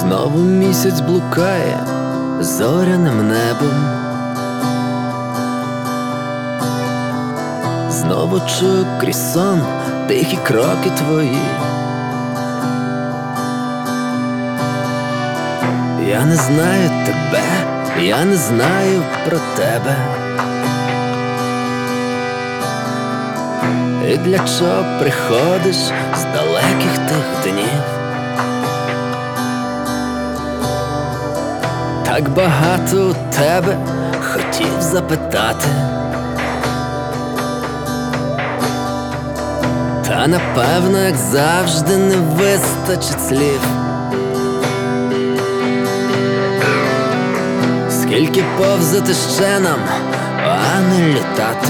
Знову місяць блукає зоряним небом. Знову чую крізь сон тихі кроки твої. Я не знаю тебе, я не знаю про тебе. І для чого приходиш з далеких тих днів? Так багато у тебе хотів запитати, та напевно, як завжди, не вистачить слів. Скільки повзати ще нам, а не літати?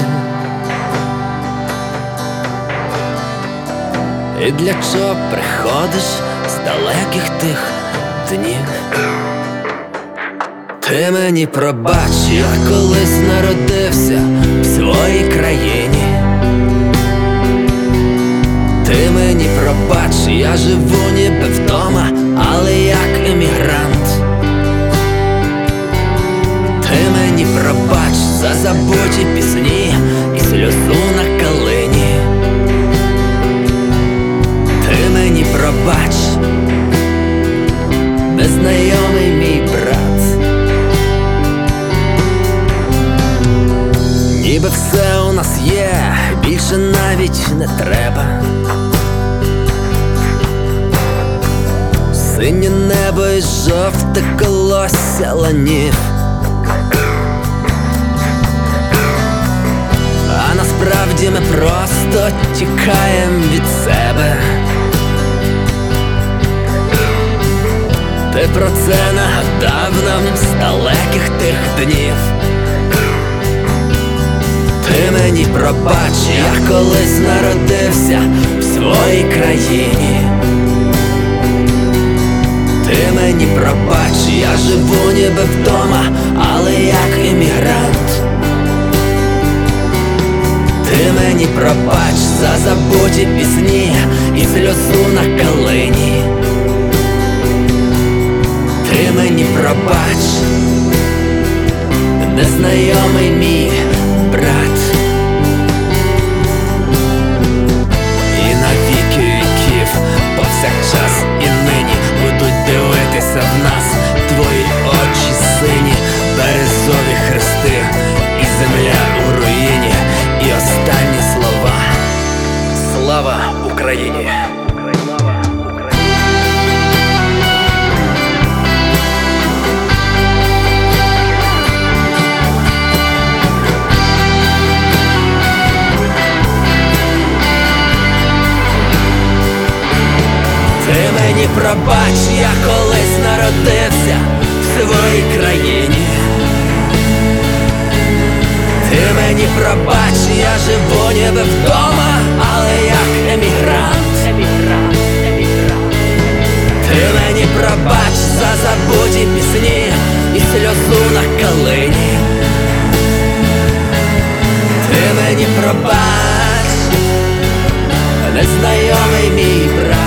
І для чого приходиш з далеких тих днів? Ти мені пробач, я колись народився в своїй країні. Ти мені пробач, я живу ніби вдома, але як емігрант. Ти мені пробач за забуті пісні і сльозу на калині. Ти мені пробач, незнайомий мій брат. Ніби все у нас є, більше навіть не треба. Синє небо і жовте колосся ланів. А насправді ми просто тікаєм від себе. Ти про це нагадав нам з далеких тих днів. Ти мені пробач, я колись народився в своїй країні. Ти мені пробач, я живу ніби вдома, але як емігрант. Ти мені пробач за забуті пісні і сльозу на калині. Ти мені пробач, незнайомий мій брат. І на віки віків, повсякчас і нині будуть дивитися в нас твої очі сині, березові хрести і земля у руїні. І останні слова: слава Україні! Ти мені пробач, я колись народився в своїй країні. Ти мені пробач, я живу ніби вдома, але як емігрант. Ти мені пробач за забуті пісні і сльозу на калині. Ти мені пробач, незнайомий мій брат.